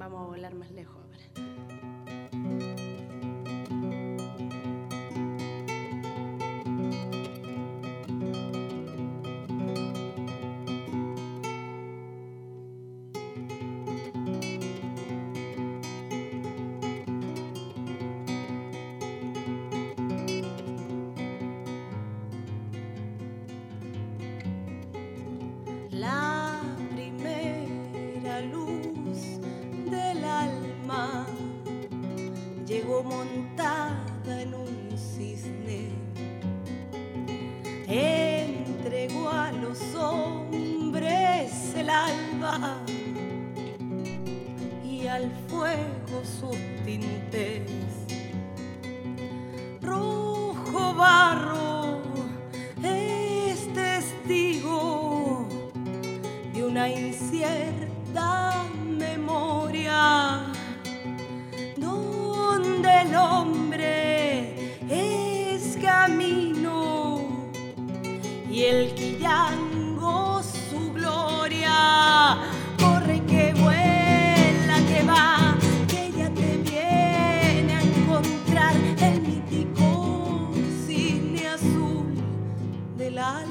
Vamos a volar más lejos ahora. La primera luz del alma llegó montada en un cisne, entregó a los hombres el alba y al fuego sus tintes. Rojo barro es testigo de una incierta memoria donde el hombre es camino y el quillango su gloria. Corre que vuela, que va, que ya te viene a encontrar el mítico cisne azul del alma.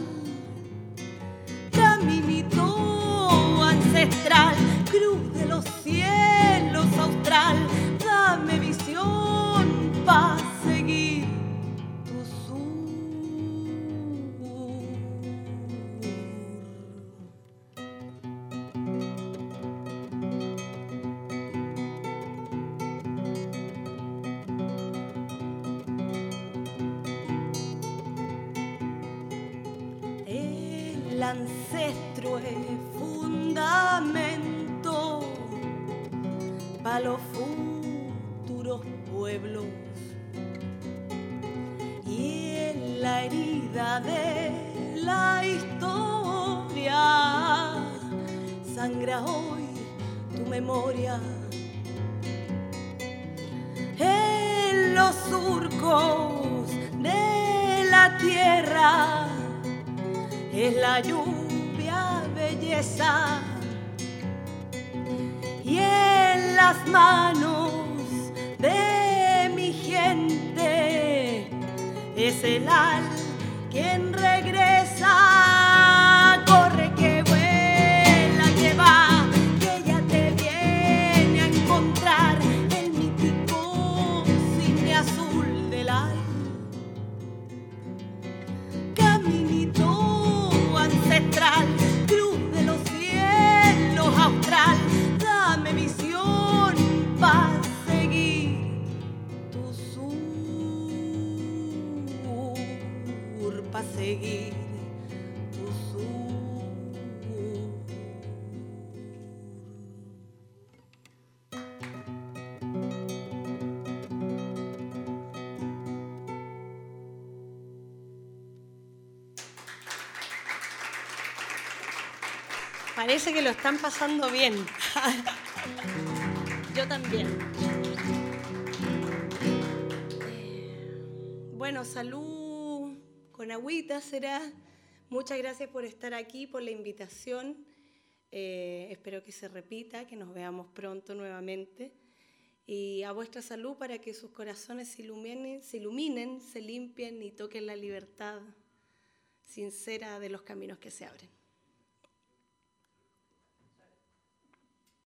Caminito ancestral, cruz de los cielos austral, dame visión para seguir tu sur. El ancestro es fundamento para los futuros pueblos y en la herida de la historia sangra hoy tu memoria. En los surcos de la tierra es la lluvia belleza y en las manos de mi gente es el al quien regresa. Corre que vuela, que va, que ya te viene a encontrar el mítico cisne azul del alma. Caminito ancestral, cruz de los cielos austral, dame visión para seguir tu sur, para seguir tu sur. Parece que lo están pasando bien. Yo también. Bueno, salud con agüita será. Muchas gracias por estar aquí, por la invitación. Espero que se repita, que nos veamos pronto nuevamente. Y a vuestra salud para que sus corazones se iluminen, se limpien y toquen la libertad sincera de los caminos que se abren.